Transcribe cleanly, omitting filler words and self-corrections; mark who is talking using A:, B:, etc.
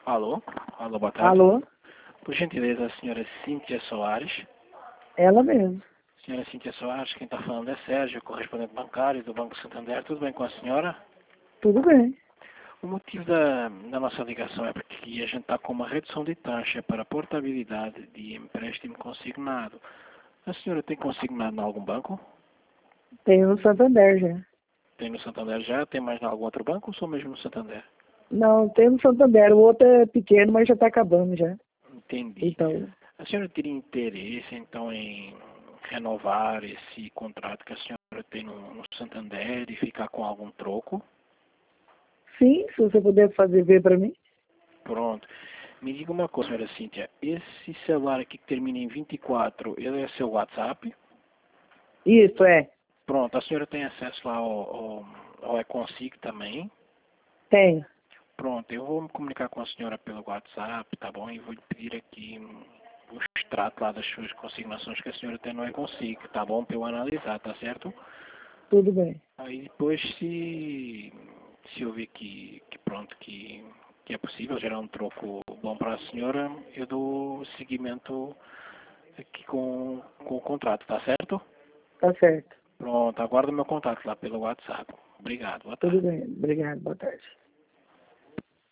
A: Alô? Alô, boa tarde.
B: Alô?
A: Por gentileza, a senhora Cíntia Soares.
B: Ela mesmo.
A: Senhora Cíntia Soares, quem está falando é Sérgio, correspondente bancário do Banco Santander. Tudo bem com a senhora?
B: Tudo bem.
A: O motivo da nossa ligação é porque a gente está com uma redução de taxa para portabilidade de empréstimo consignado. A senhora tem consignado em algum banco?
B: Tenho no Santander já.
A: Tem no Santander já? Tem mais em algum outro banco ou só mesmo no Santander?
B: Não, tenho no Santander. O outro é pequeno, mas já está acabando já.
A: Entendi.
B: Então,
A: A senhora teria interesse, então, em renovar esse contrato que a senhora tem no Santander e ficar com algum troco?
B: sim, se você puder fazer ver para mim.
A: Pronto. Me diga uma coisa, senhora Cíntia. Esse celular aqui que termina em 24, ele é seu WhatsApp?
B: Isso, é.
A: Pronto. A senhora tem acesso lá ao e-consigo também?
B: Tenho.
A: Pronto. Eu vou me comunicar com a senhora pelo WhatsApp, tá bom? E vou lhe pedir aqui o extrato lá das suas consignações que a senhora tem no e-consigo, tá bom? Para eu analisar, tá certo?
B: Tudo bem.
A: Aí depois, se eu ver que é possível gerar um troco bom para a senhora, eu dou seguimento aqui com o contrato, tá certo?
B: Tá certo.
A: Pronto, aguardo o meu contato lá pelo WhatsApp. Obrigado, boa
B: Tudo
A: tarde.
B: bem. Obrigado. Boa tarde.